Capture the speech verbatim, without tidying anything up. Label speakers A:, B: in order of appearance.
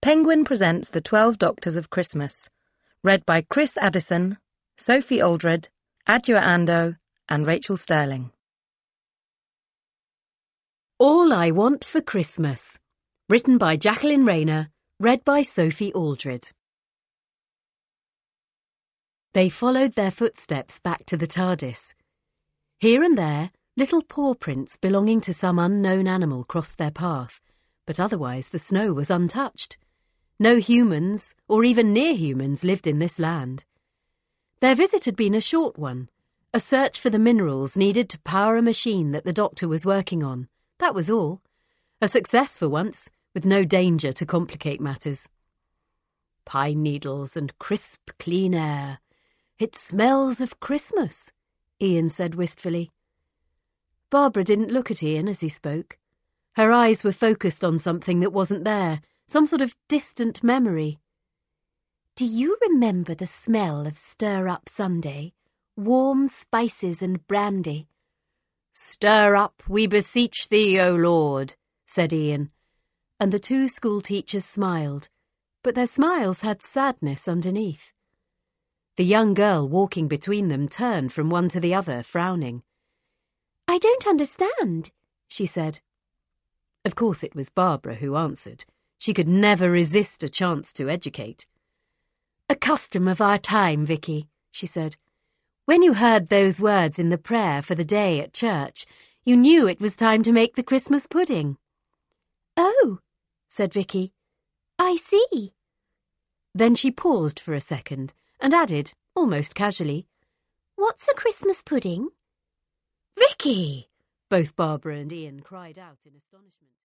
A: Penguin presents The Twelve Doctors of Christmas, read by Chris Addison, Sophie Aldred, Adjua Ando, and Rachel Sterling.
B: All I Want for Christmas, written by Jacqueline Rayner, read by Sophie Aldred. They followed their footsteps back to the TARDIS. Here and there, little paw prints belonging to some unknown animal crossed their path, but otherwise the snow was untouched. No humans, or even near humans, lived in this land. Their visit had been a short one, a search for the minerals needed to power a machine that the doctor was working on. That was all. A success for once, with no danger to complicate matters. Pine needles and crisp, clean air. It smells of Christmas, Ian said wistfully. Barbara didn't look at Ian as he spoke. Her eyes were focused on something that wasn't there, some sort of distant memory. Do you remember the smell of stir-up Sunday? Warm spices and brandy. Stir up, we beseech thee, O Lord, said Ian, and the two school-teachers smiled, but their smiles had sadness underneath. The young girl walking between them turned from one to the other, frowning. I don't understand, she said. Of course it was Barbara who answered. She could never resist a chance to educate. A custom of our time, Vicky, she said. When you heard those words in the prayer for the day at church, you knew it was time to make the Christmas pudding. Oh, said Vicky. I see. Then she paused for a second and added, almost casually, What's a Christmas pudding? Vicky! Both Barbara and Ian cried out in astonishment.